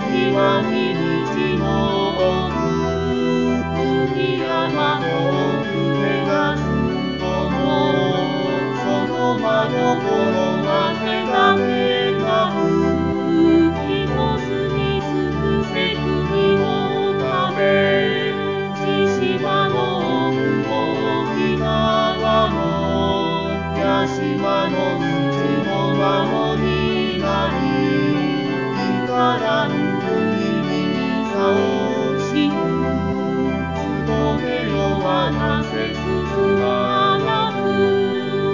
きは響の雪山の上がすともその真心は手だけが一つに尽くせ国のため千島の奥沖縄の屋島の土の守り神から海にさをしつめよはなせ進まなく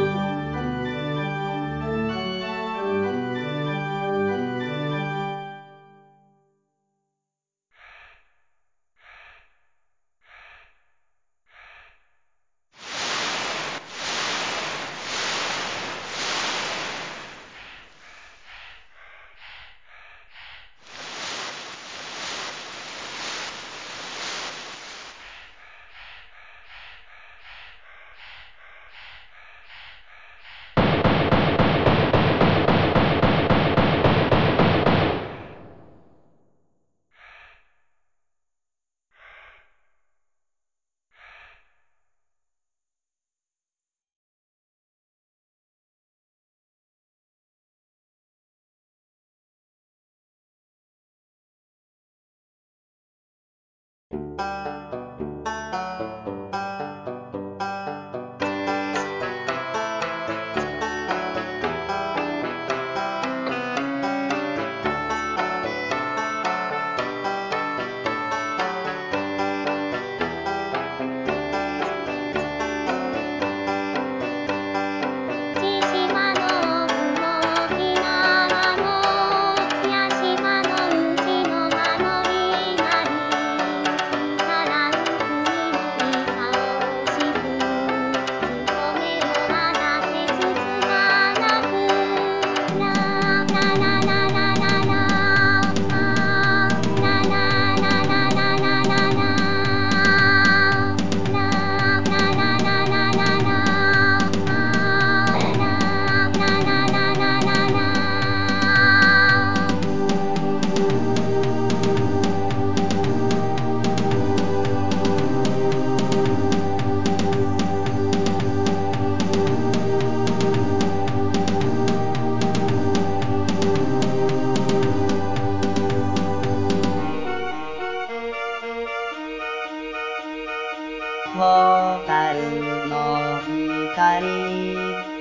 蛍の光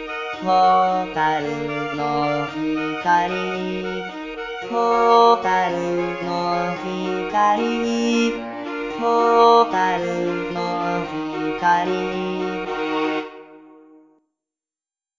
蛍の光蛍の光蛍の光